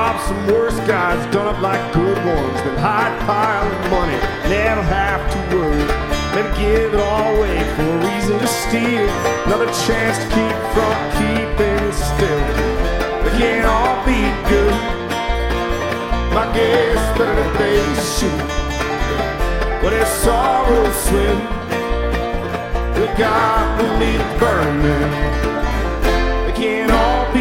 rob some worse guys, done up like good ones, then hide pile of money, never have to worry. Maybe give it all away for a reason to steal, another chance to keep from keeping still. They can't all be good. My guess better that they shoot. But it's sorrow swim. The God will leave burning.